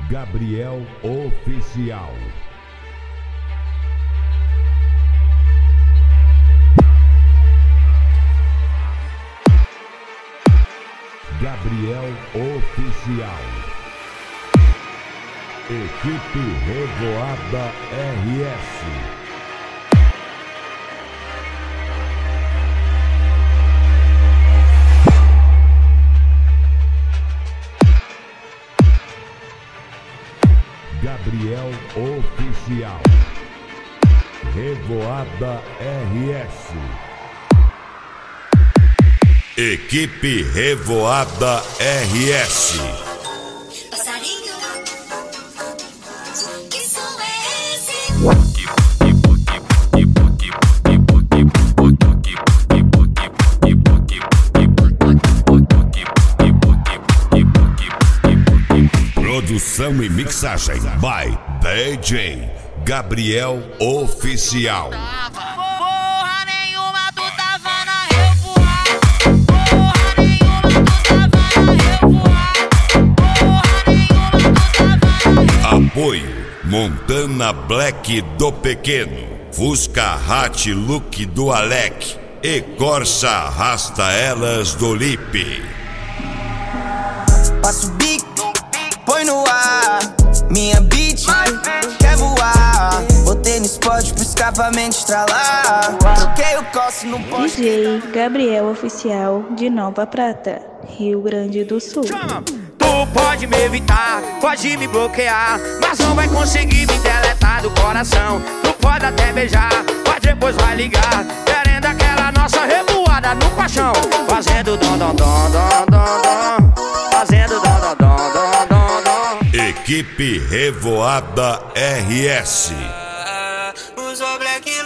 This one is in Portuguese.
Gabriel Oficial. Gabriel Oficial. Equipe Revoada RS. Gabriel Oficial. Revoada RS. Equipe Revoada RS. Passarinho, que som é esse? Produção e mixagem by DJ Gabriel Oficial. Porra nenhuma, tu tava na revoada. Porra nenhuma, tu tava na revoada. Porra nenhuma, tu tava na revoada. Apoio Montana Black do Pequeno, Fusca Hat Look do Alec e Corsa Arrasta Elas do Lipe. Passa o bico, põe no ar. Minha beat quer voar. Botei no spot pro escapamento estralar. Troquei o coço no poste. DJ Gabriel Oficial de Nova Prata, Rio Grande do Sul. Tu pode me evitar, pode me bloquear, mas não vai conseguir me deletar do coração. Tu pode até beijar, mas depois vai ligar, querendo aquela nossa revoada no paixão. Fazendo dom dom dom dom dom dom, fazendo dom dom dom dom dom dom. Equipe Revoada RS. Usou black